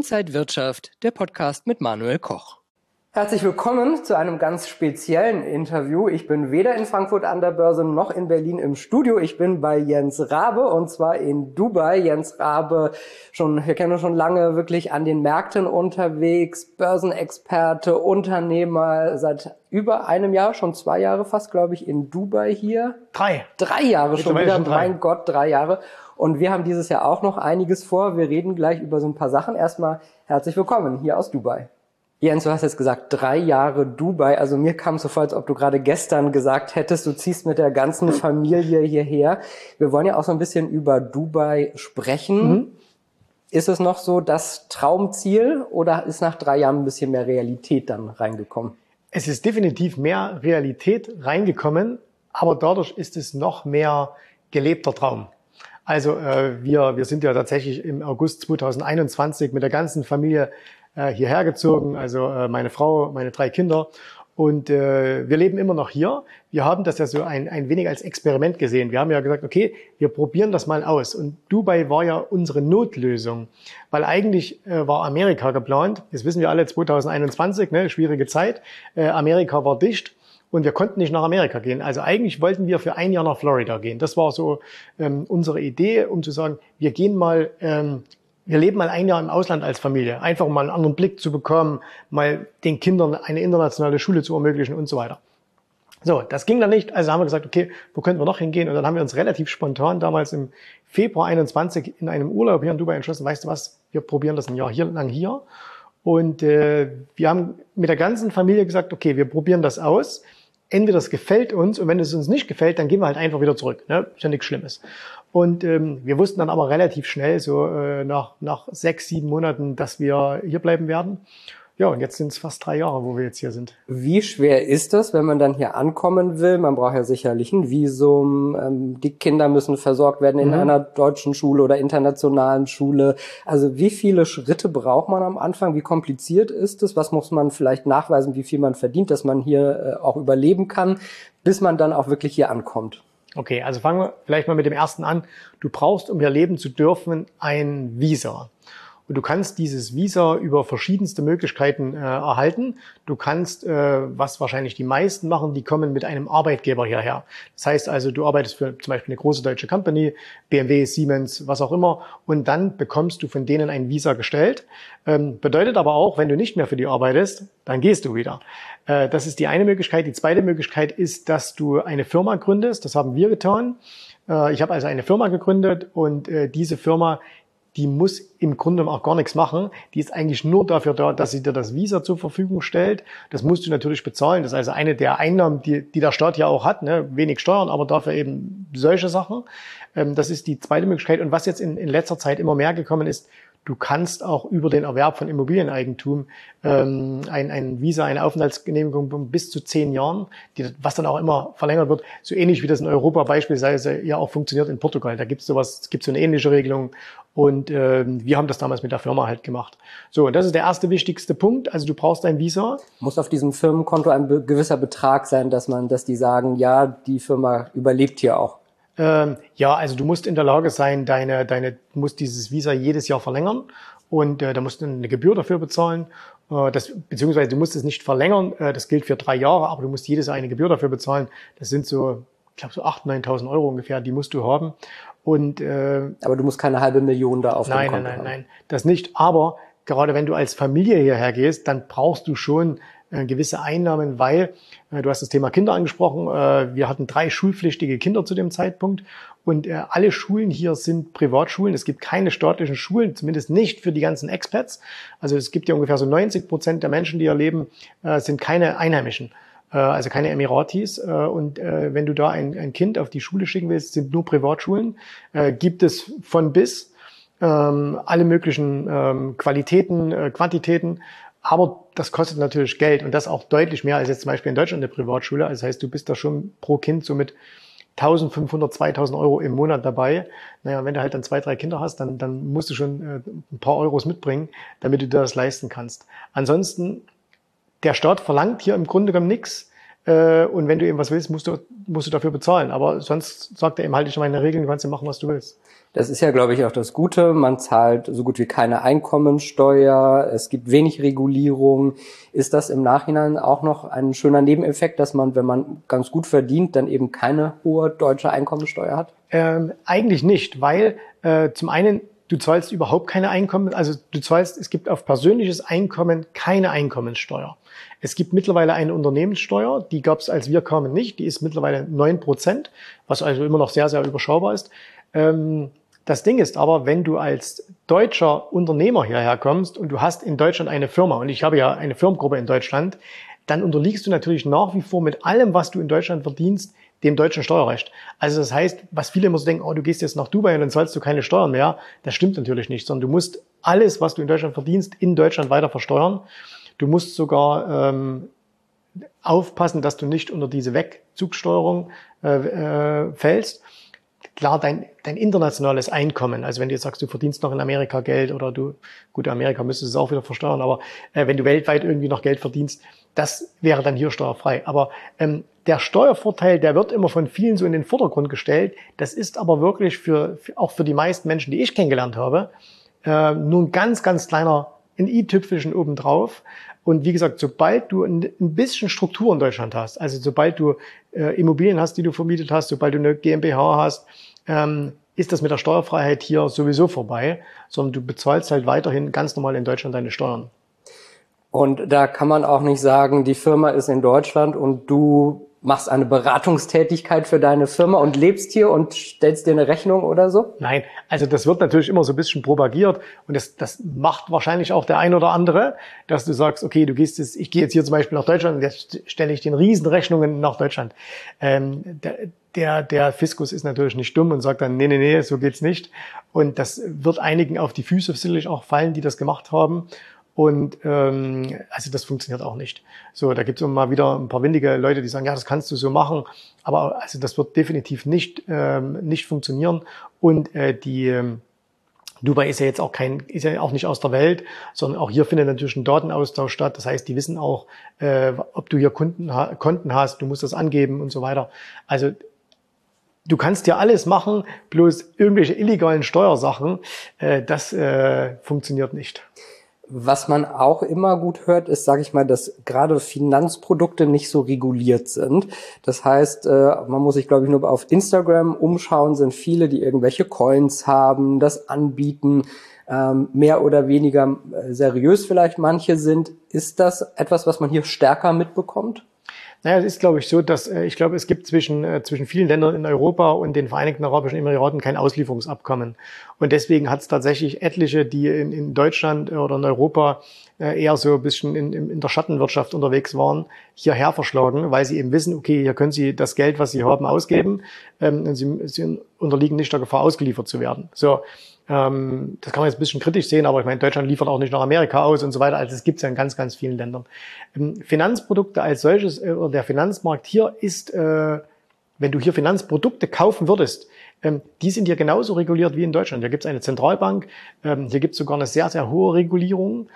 Inside Wirtschaft, der Podcast mit Manuel Koch. Herzlich willkommen zu einem ganz speziellen Interview. Ich bin weder in Frankfurt an der Börse noch in Berlin im Studio. Ich bin bei Jens Rabe und zwar in Dubai. Jens Rabe, wir kennen uns schon lange, wirklich an den Märkten unterwegs, Börsenexperte, Unternehmer, seit über einem Jahr, schon 2 Jahre fast, glaube ich, in Dubai hier. 3. 3 Jahre schon wieder, mein Gott, 3 Jahre. Und wir haben dieses Jahr auch noch einiges vor. Wir reden gleich über so ein paar Sachen. Erstmal herzlich willkommen hier aus Dubai. Jens, du hast jetzt gesagt, 3 Jahre Dubai. Also mir kam es so vor, als ob du gerade gestern gesagt hättest, du ziehst mit der ganzen Familie hierher. Wir wollen ja auch so ein bisschen über Dubai sprechen. Ist es noch so das Traumziel oder ist nach 3 Jahren ein bisschen mehr Realität dann reingekommen? Es ist definitiv mehr Realität reingekommen, aber dadurch ist es noch mehr gelebter Traum. Also wir sind ja tatsächlich im August 2021 mit der ganzen Familie hierher gezogen, also meine Frau, meine 3 Kinder, und wir leben immer noch hier. Wir haben das ja so ein wenig als Experiment gesehen. Wir haben ja gesagt, okay, wir probieren das mal aus. Und Dubai war ja unsere Notlösung, weil eigentlich war Amerika geplant. Das wissen wir alle, 2021, ne, schwierige Zeit. Amerika war dicht. Und wir konnten nicht nach Amerika gehen. Also eigentlich wollten wir für 1 Jahr nach Florida gehen. Das war so unsere Idee, um zu sagen, wir leben mal 1 Jahr im Ausland als Familie. Einfach mal einen anderen Blick zu bekommen, mal den Kindern eine internationale Schule zu ermöglichen und so weiter. So, das ging dann nicht. Also haben wir gesagt, okay, wo könnten wir noch hingehen? Und dann haben wir uns relativ spontan damals im Februar 21 in einem Urlaub hier in Dubai entschlossen, weißt du was, wir probieren das 1 Jahr lang hier. Und wir haben mit der ganzen Familie gesagt, okay, wir probieren das aus. Entweder es gefällt uns und wenn es uns nicht gefällt, dann gehen wir halt einfach wieder zurück. Ne? Ist ja nichts Schlimmes. Und wir wussten dann aber relativ schnell, so nach 6, 7 Monaten, dass wir hier bleiben werden. Ja, und jetzt sind es fast 3 Jahre, wo wir jetzt hier sind. Wie schwer ist das, wenn man dann hier ankommen will? Man braucht ja sicherlich ein Visum. Die Kinder müssen versorgt werden in einer deutschen Schule oder internationalen Schule. Also wie viele Schritte braucht man am Anfang? Wie kompliziert ist es? Was muss man vielleicht nachweisen, wie viel man verdient, dass man hier auch überleben kann, bis man dann auch wirklich hier ankommt? Okay, also fangen wir vielleicht mal mit dem ersten an. Du brauchst, um hier leben zu dürfen, ein Visa. Und du kannst dieses Visa über verschiedenste Möglichkeiten erhalten. Du kannst, was wahrscheinlich die meisten machen, die kommen mit einem Arbeitgeber hierher. Das heißt also, du arbeitest für zum Beispiel eine große deutsche Company, BMW, Siemens, was auch immer, und dann bekommst du von denen ein Visa gestellt. Bedeutet aber auch, wenn du nicht mehr für die arbeitest, dann gehst du wieder. Das ist die eine Möglichkeit. Die zweite Möglichkeit ist, dass du eine Firma gründest. Das haben wir getan. Ich habe also eine Firma gegründet und diese Firma, die muss im Grunde auch gar nichts machen. Die ist eigentlich nur dafür da, dass sie dir das Visa zur Verfügung stellt. Das musst du natürlich bezahlen. Das ist also eine der Einnahmen, die der Staat ja auch hat. Ne? Wenig Steuern, aber dafür eben solche Sachen. Das ist die zweite Möglichkeit. Und was jetzt in letzter Zeit immer mehr gekommen ist, du kannst auch über den Erwerb von Immobilieneigentum ein Visa, eine Aufenthaltsgenehmigung bis zu 10 Jahren, was dann auch immer verlängert wird, so ähnlich wie das in Europa beispielsweise ja auch funktioniert in Portugal. Da gibt's so eine ähnliche Regelung und wir haben das damals mit der Firma halt gemacht. So, und das ist der erste wichtigste Punkt. Also du brauchst ein Visa. Muss auf diesem Firmenkonto ein gewisser Betrag sein, dass die sagen, ja, die Firma überlebt hier auch. Ja, also du musst in der Lage sein, du musst dieses Visa jedes Jahr verlängern und da musst du eine Gebühr dafür bezahlen. Beziehungsweise du musst es nicht verlängern, das gilt für 3 Jahre, aber du musst jedes Jahr eine Gebühr dafür bezahlen. Das sind so, ich glaube so 8.000, 9.000 Euro ungefähr, die musst du haben. Und aber du musst keine 500.000 da auf dem Konto haben. Nein, das nicht. Aber gerade wenn du als Familie hierher gehst, dann brauchst du schon gewisse Einnahmen, weil du hast das Thema Kinder angesprochen. Wir hatten 3 schulpflichtige Kinder zu dem Zeitpunkt und alle Schulen hier sind Privatschulen. Es gibt keine staatlichen Schulen, zumindest nicht für die ganzen Expats. Also es gibt ja ungefähr so 90% der Menschen, die hier leben, sind keine Einheimischen, also keine Emiratis. Und wenn du da ein Kind auf die Schule schicken willst, sind nur Privatschulen. Gibt es von bis alle möglichen Qualitäten, Quantitäten. Aber das kostet natürlich Geld und das auch deutlich mehr als jetzt zum Beispiel in Deutschland eine Privatschule. Also das heißt, du bist da schon pro Kind so mit 1.500, 2.000 Euro im Monat dabei. Naja, wenn du halt dann 2, 3 Kinder hast, dann musst du schon ein paar Euros mitbringen, damit du dir das leisten kannst. Ansonsten, der Staat verlangt hier im Grunde genommen nichts. Und wenn du eben was willst, musst du dafür bezahlen. Aber sonst sagt er eben, halt dich an meine Regeln, du kannst ja machen, was du willst. Das ist ja, glaube ich, auch das Gute. Man zahlt so gut wie keine Einkommensteuer. Es gibt wenig Regulierung. Ist das im Nachhinein auch noch ein schöner Nebeneffekt, dass man, wenn man ganz gut verdient, dann eben keine hohe deutsche Einkommensteuer hat? Eigentlich nicht, weil zum einen, du zahlst überhaupt keine Einkommen, also es gibt auf persönliches Einkommen keine Einkommensteuer. Es gibt mittlerweile eine Unternehmenssteuer, die gab es, als wir kamen, nicht. Die ist mittlerweile 9%, was also immer noch sehr, sehr überschaubar ist. Das Ding ist aber, wenn du als deutscher Unternehmer hierher kommst und du hast in Deutschland eine Firma, und ich habe ja eine Firmengruppe in Deutschland, dann unterliegst du natürlich nach wie vor mit allem, was du in Deutschland verdienst, dem deutschen Steuerrecht. Also das heißt, was viele immer so denken, oh, du gehst jetzt nach Dubai und dann zahlst du keine Steuern mehr, das stimmt natürlich nicht, sondern du musst alles, was du in Deutschland verdienst, in Deutschland weiter versteuern. Du musst sogar aufpassen, dass du nicht unter diese Wegzugssteuerung fällst. Klar, dein internationales Einkommen, also wenn du jetzt sagst, du verdienst noch in Amerika Geld oder gut, in Amerika müsstest du es auch wieder versteuern, aber wenn du weltweit irgendwie noch Geld verdienst, das wäre dann hier steuerfrei. Aber der Steuervorteil, der wird immer von vielen so in den Vordergrund gestellt. Das ist aber wirklich auch für die meisten Menschen, die ich kennengelernt habe, nur ein ganz, ganz kleiner, ein i-Tüpfelchen obendrauf. Und wie gesagt, sobald du ein bisschen Struktur in Deutschland hast, also sobald du Immobilien hast, die du vermietet hast, sobald du eine GmbH hast, ist das mit der Steuerfreiheit hier sowieso vorbei, sondern du bezahlst halt weiterhin ganz normal in Deutschland deine Steuern. Und da kann man auch nicht sagen, die Firma ist in Deutschland und du machst eine Beratungstätigkeit für deine Firma und lebst hier und stellst dir eine Rechnung oder so? Nein, also das wird natürlich immer so ein bisschen propagiert und das macht wahrscheinlich auch der ein oder andere, dass du sagst, okay, ich gehe jetzt hier zum Beispiel nach Deutschland und jetzt stelle ich den Riesenrechnungen nach Deutschland. Der Fiskus ist natürlich nicht dumm und sagt dann, nee, so geht's nicht. Und das wird einigen auf die Füße sicherlich auch fallen, die das gemacht haben. Und also das funktioniert auch nicht. So, da gibt es immer mal wieder ein paar windige Leute, die sagen, ja, das kannst du so machen, aber also das wird definitiv nicht funktionieren. Und Dubai ist ja jetzt ist ja auch nicht aus der Welt, sondern auch hier findet natürlich ein Datenaustausch statt. Das heißt, die wissen auch, ob du hier Konten hast, du musst das angeben und so weiter. Also du kannst ja alles machen, bloß irgendwelche illegalen Steuersachen, das funktioniert nicht. Was man auch immer gut hört, ist, sage ich mal, dass gerade Finanzprodukte nicht so reguliert sind. Das heißt, man muss sich, glaube ich, nur auf Instagram umschauen, sind viele, die irgendwelche Coins haben, das anbieten, mehr oder weniger seriös vielleicht manche sind. Ist das etwas, was man hier stärker mitbekommt? Naja, es ist, glaube ich, so, dass ich glaube, es gibt zwischen vielen Ländern in Europa und den Vereinigten Arabischen Emiraten kein Auslieferungsabkommen. Und deswegen hat es tatsächlich etliche, die in Deutschland oder in Europa eher so ein bisschen in der Schattenwirtschaft unterwegs waren, hierher verschlagen, weil sie eben wissen, okay, hier können sie das Geld, was sie haben, ausgeben und sie unterliegen nicht der Gefahr, ausgeliefert zu werden. So. Das kann man jetzt ein bisschen kritisch sehen, aber ich meine, Deutschland liefert auch nicht nach Amerika aus und so weiter. Also es gibt es ja in ganz, ganz vielen Ländern. Finanzprodukte als solches, oder der Finanzmarkt hier ist, wenn du hier Finanzprodukte kaufen würdest, die sind hier genauso reguliert wie in Deutschland. Hier gibt es eine Zentralbank, hier gibt es sogar eine sehr, sehr hohe Regulierung.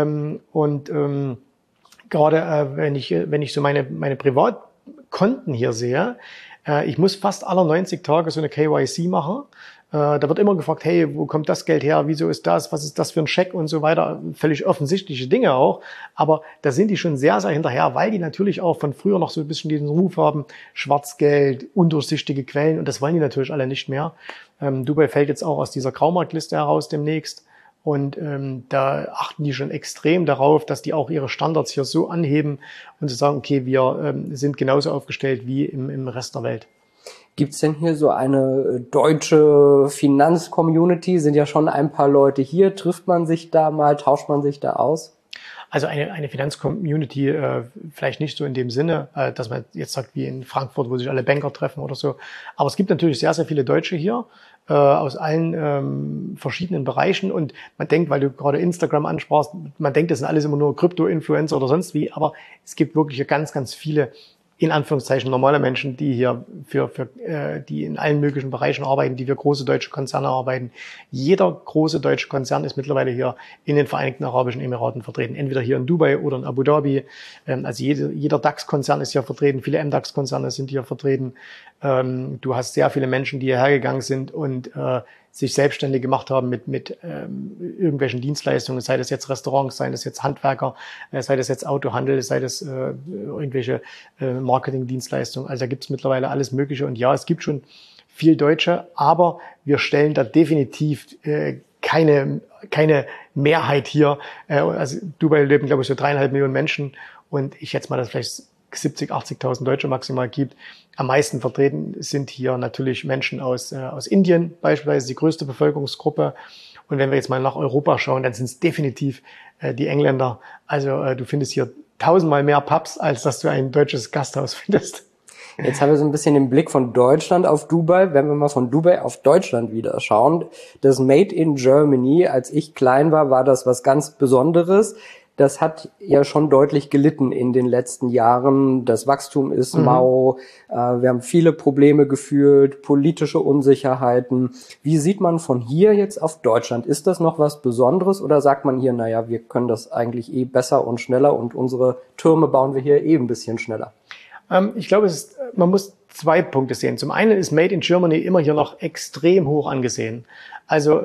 Gerade wenn ich so meine Privatkonten hier sehe, ich muss fast alle 90 Tage so eine KYC machen. Da wird immer gefragt, hey, wo kommt das Geld her? Wieso ist das? Was ist das für ein Scheck und so weiter? Völlig offensichtliche Dinge auch. Aber da sind die schon sehr, sehr hinterher, weil die natürlich auch von früher noch so ein bisschen diesen Ruf haben, Schwarzgeld, undurchsichtige Quellen. Und das wollen die natürlich alle nicht mehr. Dubai fällt jetzt auch aus dieser Graumarktliste heraus demnächst. Und da achten die schon extrem darauf, dass die auch ihre Standards hier so anheben und zu sagen, okay, wir sind genauso aufgestellt wie im Rest der Welt. Gibt's denn hier so eine deutsche Finanzcommunity? Sind ja schon ein paar Leute hier. Trifft man sich da mal? Tauscht man sich da aus? Also eine Finanzcommunity vielleicht nicht so in dem Sinne, dass man jetzt sagt wie in Frankfurt, wo sich alle Banker treffen oder so. Aber es gibt natürlich sehr, sehr viele Deutsche hier aus allen verschiedenen Bereichen. Und man denkt, weil du gerade Instagram ansprachst, man denkt, das sind alles immer nur Krypto-Influencer oder sonst wie. Aber es gibt wirklich ganz, ganz viele in Anführungszeichen normale Menschen, die hier die in allen möglichen Bereichen arbeiten, die für große deutsche Konzerne arbeiten. Jeder große deutsche Konzern ist mittlerweile hier in den Vereinigten Arabischen Emiraten vertreten, entweder hier in Dubai oder in Abu Dhabi. Also jeder DAX-Konzern ist hier vertreten, viele MDAX-Konzerne sind hier vertreten. Du hast sehr viele Menschen, die hierher gegangen sind und sich selbstständig gemacht haben mit irgendwelchen Dienstleistungen, sei das jetzt Restaurants, sei das jetzt Handwerker, sei das jetzt Autohandel, sei das irgendwelche Marketingdienstleistungen. Also da gibt es mittlerweile alles Mögliche. Und ja, es gibt schon viel Deutsche, aber wir stellen da definitiv keine Mehrheit hier. Also Dubai leben, glaube ich, so 3,5 Millionen Menschen und ich schätze mal, dass vielleicht 70.000, 80.000 Deutsche maximal gibt. Am meisten vertreten sind hier natürlich Menschen aus Indien, beispielsweise die größte Bevölkerungsgruppe. Und wenn wir jetzt mal nach Europa schauen, dann sind es definitiv die Engländer. Also du findest hier 1000-mal mehr Pubs, als dass du ein deutsches Gasthaus findest. Jetzt haben wir so ein bisschen den Blick von Deutschland auf Dubai. Wenn wir mal von Dubai auf Deutschland wieder schauen, das Made in Germany, als ich klein war das was ganz Besonderes. Das hat ja schon deutlich gelitten in den letzten Jahren. Das Wachstum ist mau. Wir haben viele Probleme geführt, politische Unsicherheiten. Wie sieht man von hier jetzt auf Deutschland? Ist das noch was Besonderes oder sagt man hier, naja, wir können das eigentlich besser und schneller und unsere Türme bauen wir hier ein bisschen schneller? Ich glaube, man muss 2 Punkte sehen. Zum einen ist Made in Germany immer hier noch extrem hoch angesehen. Also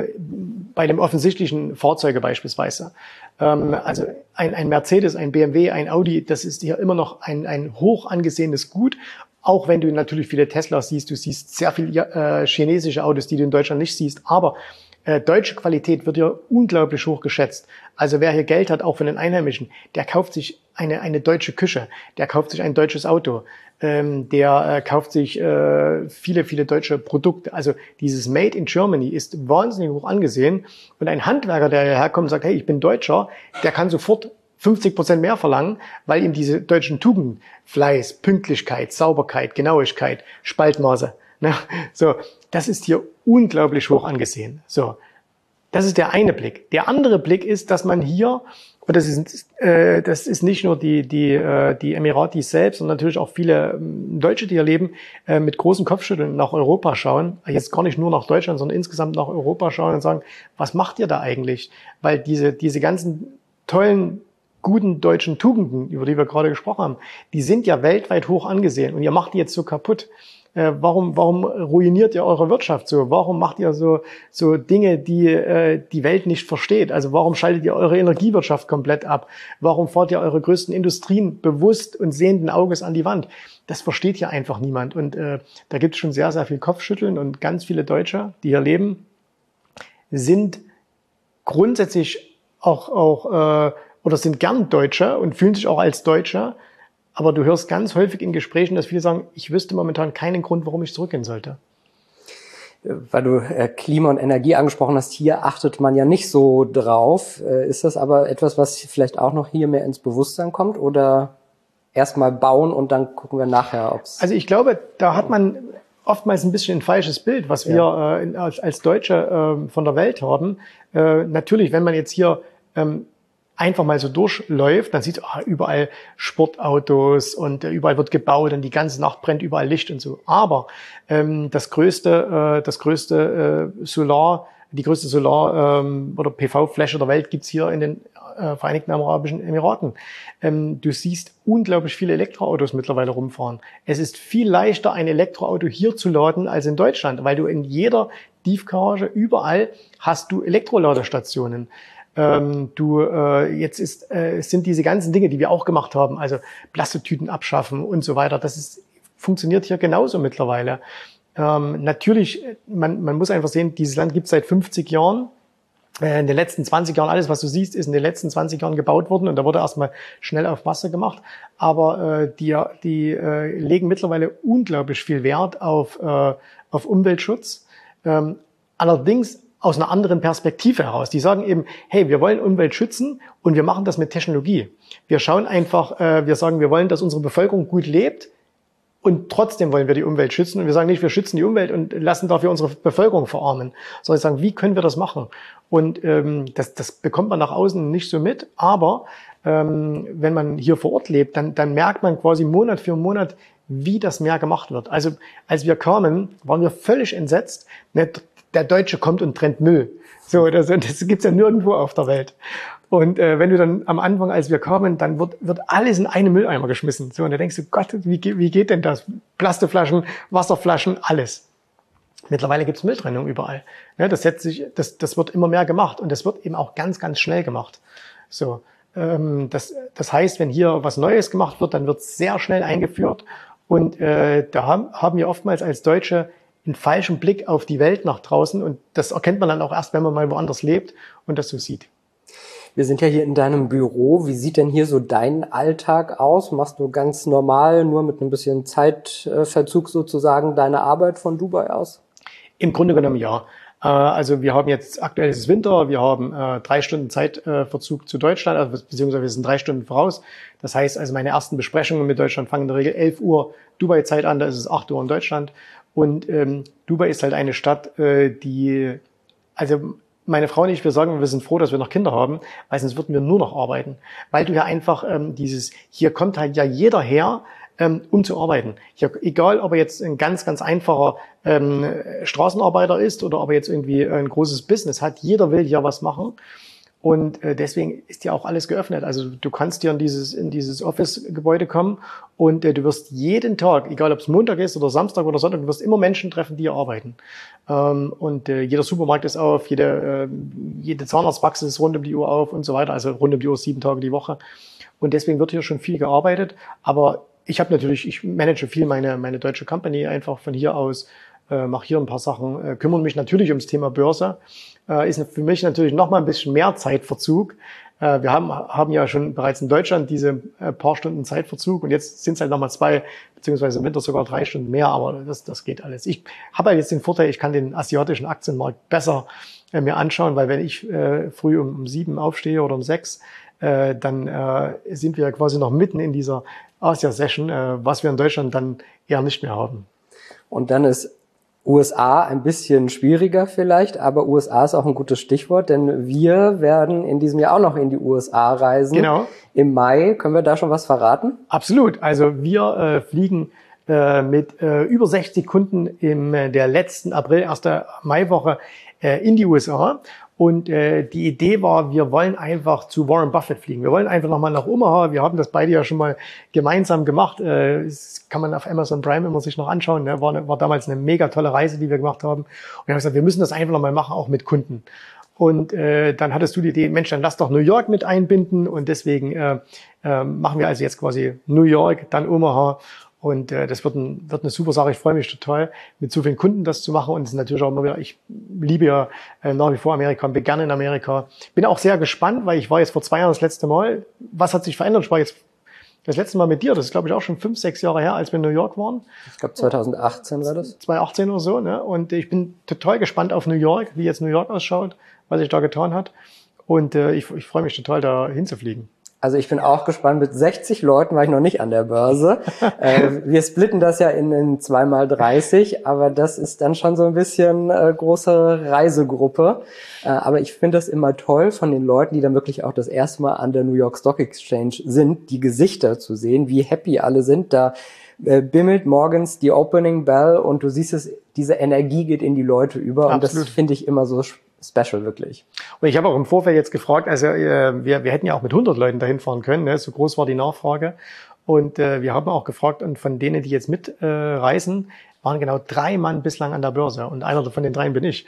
bei dem offensichtlichen Fahrzeuge beispielsweise. Also ein Mercedes, ein BMW, ein Audi, das ist hier immer noch ein hoch angesehenes Gut. Auch wenn du natürlich viele Teslas siehst, du siehst sehr viele chinesische Autos, die du in Deutschland nicht siehst. Aber deutsche Qualität wird hier unglaublich hoch geschätzt. Also wer hier Geld hat, auch von den Einheimischen, der kauft sich eine deutsche Küche, der kauft sich ein deutsches Auto, der kauft sich viele deutsche Produkte. Also dieses Made in Germany ist wahnsinnig hoch angesehen. Und ein Handwerker, der hierher kommt und sagt, hey, ich bin Deutscher, der kann sofort 50% mehr verlangen, weil ihm diese deutschen Tugenden, Fleiß, Pünktlichkeit, Sauberkeit, Genauigkeit, Spaltmaße, ne, so, das ist hier unglaublich hoch angesehen. So, das ist der eine Blick. Der andere Blick ist, dass man hier, und das ist nicht nur die Emiratis selbst, sondern natürlich auch viele Deutsche, die hier leben, mit großen Kopfschütteln nach Europa schauen. Jetzt gar nicht nur nach Deutschland, sondern insgesamt nach Europa schauen und sagen, was macht ihr da eigentlich? Weil diese ganzen tollen, guten deutschen Tugenden, über die wir gerade gesprochen haben, die sind ja weltweit hoch angesehen und ihr macht die jetzt so kaputt. Warum ruiniert ihr eure Wirtschaft so? Warum macht ihr so Dinge, die die Welt nicht versteht? Also warum schaltet ihr eure Energiewirtschaft komplett ab? Warum fahrt ihr eure größten Industrien bewusst und sehenden Auges an die Wand? Das versteht hier einfach niemand. Und da gibt es schon sehr, sehr viel Kopfschütteln und ganz viele Deutsche, die hier leben, sind grundsätzlich auch oder sind gern Deutsche und fühlen sich auch als Deutsche. Aber du hörst ganz häufig in Gesprächen, dass viele sagen, ich wüsste momentan keinen Grund, warum ich zurückgehen sollte. Weil du Klima und Energie angesprochen hast, hier achtet man ja nicht so drauf. Ist das aber etwas, was vielleicht auch noch hier mehr ins Bewusstsein kommt? Oder erstmal bauen und dann gucken wir nachher, ob's... Also ich glaube, da hat man oftmals ein bisschen ein falsches Bild, was wir als Deutsche von der Welt haben. Natürlich, wenn man jetzt hier einfach mal so durchläuft, dann sieht überall Sportautos und überall wird gebaut und die ganze Nacht brennt überall Licht und so. Aber die größte Solar- oder PV-Fläche der Welt gibt's hier in den Vereinigten Arabischen Emiraten. Du siehst unglaublich viele Elektroautos mittlerweile rumfahren. Es ist viel leichter, ein Elektroauto hier zu laden als in Deutschland, weil du in jeder Tiefgarage überall hast du Elektroladestationen. Es sind diese ganzen Dinge, die wir auch gemacht haben, also Plastiktüten abschaffen und so weiter. Funktioniert hier genauso mittlerweile. Natürlich, man muss einfach sehen, dieses Land gibt es seit 50 Jahren. In den letzten 20 Jahren, alles was du siehst, ist in den letzten 20 Jahren gebaut worden und da wurde erstmal schnell auf Masse gemacht. Aber die legen mittlerweile unglaublich viel Wert auf Umweltschutz. Allerdings aus einer anderen Perspektive heraus. Die sagen eben, hey, wir wollen Umwelt schützen und wir machen das mit Technologie. Wir schauen einfach, wir sagen, wir wollen, dass unsere Bevölkerung gut lebt und trotzdem wollen wir die Umwelt schützen. Und wir sagen nicht, wir schützen die Umwelt und lassen dafür unsere Bevölkerung verarmen, sondern sagen, wie können wir das machen? Und das bekommt man nach außen nicht so mit, aber wenn man hier vor Ort lebt, dann merkt man quasi Monat für Monat, wie das Meer gemacht wird. Also als wir kamen, waren wir völlig entsetzt. Der Deutsche kommt und trennt Müll. So, das gibt's ja nirgendwo auf der Welt. Und wenn du dann am Anfang, als wir kamen, dann wird alles in einen Mülleimer geschmissen. So, und da denkst du, Gott, wie geht denn das? Plastikflaschen, Wasserflaschen, alles. Mittlerweile gibt's Mülltrennung überall. Ja, das wird immer mehr gemacht und das wird eben auch ganz, ganz schnell gemacht. So, das heißt, wenn hier was Neues gemacht wird, dann wird es sehr schnell eingeführt. Und da haben wir oftmals als Deutsche einen falschen Blick auf die Welt nach draußen. Und das erkennt man dann auch erst, wenn man mal woanders lebt und das so sieht. Wir sind ja hier in deinem Büro. Wie sieht denn hier so dein Alltag aus? Machst du ganz normal, nur mit ein bisschen Zeitverzug sozusagen, deine Arbeit von Dubai aus? Im Grunde genommen ja. Also wir haben jetzt, aktuell ist es Winter, wir haben 3 Stunden Zeitverzug zu Deutschland, also beziehungsweise wir sind 3 Stunden voraus. Das heißt, also meine ersten Besprechungen mit Deutschland fangen in der Regel 11 Uhr Dubai-Zeit an, da ist es 8 Uhr in Deutschland. Und Dubai ist halt eine Stadt, also meine Frau und ich, wir sagen, wir sind froh, dass wir noch Kinder haben, weil sonst würden wir nur noch arbeiten. Weil du ja einfach hier kommt halt ja jeder her, um zu arbeiten. Ja, egal, ob er jetzt ein ganz, ganz einfacher Straßenarbeiter ist oder ob er jetzt irgendwie ein großes Business hat, jeder will hier was machen. Und deswegen ist ja auch alles geöffnet. Also du kannst hier in dieses Office-Gebäude kommen und du wirst jeden Tag, egal ob es Montag ist oder Samstag oder Sonntag, du wirst immer Menschen treffen, die hier arbeiten. Und jeder Supermarkt ist auf, jede Zahnarztpraxis ist rund um die Uhr auf und so weiter. Also rund um die Uhr 7 Tage die Woche. Und deswegen wird hier schon viel gearbeitet. Aber ich manage viel meine deutsche Company einfach von hier aus, mache hier ein paar Sachen, kümmere mich natürlich ums Thema Börse. Ist für mich natürlich noch mal ein bisschen mehr Zeitverzug. Wir haben ja schon bereits in Deutschland diese paar Stunden Zeitverzug und jetzt sind es halt nochmal 2, beziehungsweise im Winter sogar 3 Stunden mehr, aber das geht alles. Ich habe halt jetzt den Vorteil, ich kann den asiatischen Aktienmarkt besser mir anschauen, weil wenn ich früh um 7 aufstehe oder um 6, dann sind wir ja quasi noch mitten in dieser Asia-Session, was wir in Deutschland dann eher nicht mehr haben. Und dann ist USA ein bisschen schwieriger vielleicht, aber USA ist auch ein gutes Stichwort, denn wir werden in diesem Jahr auch noch in die USA reisen. Genau. Im Mai. Können wir da schon was verraten? Absolut. Also wir fliegen mit über 60 Kunden in der letzten April, 1. Maiwoche in die USA. Und die Idee war, wir wollen einfach zu Warren Buffett fliegen. Wir wollen einfach nochmal nach Omaha. Wir haben das beide ja schon mal gemeinsam gemacht. Das kann man auf Amazon Prime immer sich noch anschauen. Ne? War damals eine mega tolle Reise, die wir gemacht haben. Und wir haben gesagt, wir müssen das einfach nochmal machen, auch mit Kunden. Und dann hattest du die Idee, Mensch, dann lass doch New York mit einbinden. Und deswegen machen wir also jetzt quasi New York, dann Omaha. Und das wird eine super Sache. Ich freue mich total, mit so vielen Kunden das zu machen. Und es ist natürlich auch immer wieder, ich liebe ja nach wie vor Amerika und bin gerne in Amerika. Bin auch sehr gespannt, weil ich war jetzt vor 2 Jahren das letzte Mal. Was hat sich verändert? Ich war jetzt das letzte Mal mit dir. Das ist, glaube ich, auch schon 5, 6 Jahre her, als wir in New York waren. Ich glaube, 2018 war das. 2018 oder so. Ne? Und ich bin total gespannt auf New York, wie jetzt New York ausschaut, was sich da getan hat. Und ich freue mich total, da hinzufliegen. Also ich bin auch gespannt. Mit 60 Leuten war ich noch nicht an der Börse. Wir splitten das ja in 2x30, aber das ist dann schon so ein bisschen große Reisegruppe. Aber ich finde das immer toll, von den Leuten, die dann wirklich auch das erste Mal an der New York Stock Exchange sind, die Gesichter zu sehen, wie happy alle sind. Da bimmelt morgens die Opening Bell und du siehst es, diese Energie geht in die Leute über. Absolut. Und das finde ich immer so special, wirklich. Und ich habe auch im Vorfeld jetzt gefragt, also wir hätten ja auch mit 100 Leuten dahin fahren können, ne? So groß war die Nachfrage. Und wir haben auch gefragt, und von denen, die jetzt mitreisen, waren genau 3 Mann bislang an der Börse. Und einer von den 3 bin ich.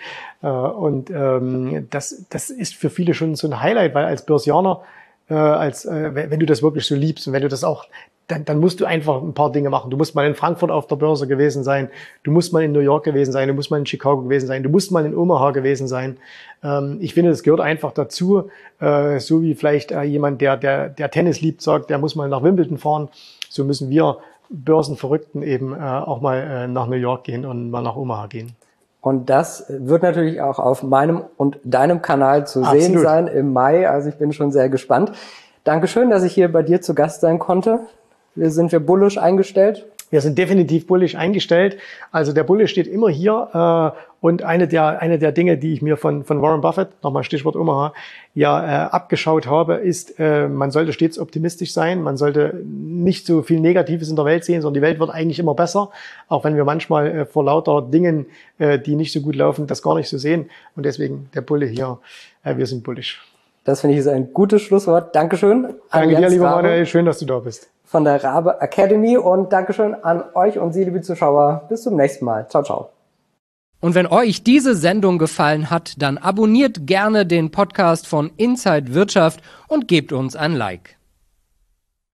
Das ist für viele schon so ein Highlight, weil als Börsianer, wenn du das wirklich so liebst und wenn du das auch, dann musst du einfach ein paar Dinge machen. Du musst mal in Frankfurt auf der Börse gewesen sein, du musst mal in New York gewesen sein, du musst mal in Chicago gewesen sein, du musst mal in Omaha gewesen sein. Ich finde, das gehört einfach dazu, so wie vielleicht jemand, der Tennis liebt, sagt, der muss mal nach Wimbledon fahren. So müssen wir Börsenverrückten eben auch mal nach New York gehen und mal nach Omaha gehen. Und das wird natürlich auch auf meinem und deinem Kanal zu sehen sein im Mai. Also ich bin schon sehr gespannt. Dankeschön, dass ich hier bei dir zu Gast sein konnte. Sind wir bullisch eingestellt? Wir sind definitiv bullisch eingestellt. Also der Bulle steht immer hier. Und eine der Dinge, die ich mir von Warren Buffett, nochmal Stichwort Omaha, abgeschaut habe, ist, man sollte stets optimistisch sein. Man sollte nicht so viel Negatives in der Welt sehen, sondern die Welt wird eigentlich immer besser. Auch wenn wir manchmal vor lauter Dingen, die nicht so gut laufen, das gar nicht so sehen. Und deswegen der Bulle hier, wir sind bullisch. Das finde ich ist ein gutes Schlusswort. Dankeschön. Danke dir, lieber Manuel. Schön, dass du da bist. Von der Rabe Academy und Dankeschön an euch und Sie, liebe Zuschauer. Bis zum nächsten Mal. Ciao, ciao. Und wenn euch diese Sendung gefallen hat, dann abonniert gerne den Podcast von Inside Wirtschaft und gebt uns ein Like.